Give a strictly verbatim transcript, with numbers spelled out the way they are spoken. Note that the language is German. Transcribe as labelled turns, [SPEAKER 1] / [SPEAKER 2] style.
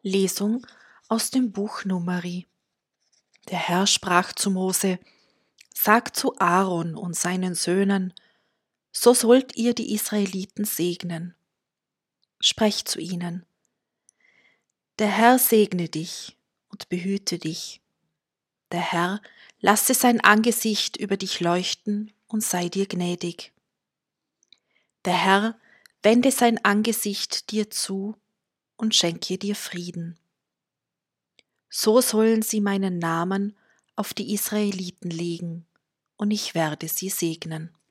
[SPEAKER 1] Lesung aus dem Buch Numeri. Der Herr sprach zu Mose: Sagt zu Aaron und seinen Söhnen, so sollt ihr die Israeliten segnen. Sprecht zu ihnen: Der Herr segne dich und behüte dich. Der Herr lasse sein Angesicht über dich leuchten und sei dir gnädig. Der Herr wende sein Angesicht dir zu und schenke dir Frieden. So sollen sie meinen Namen auf die Israeliten legen, und ich werde sie segnen.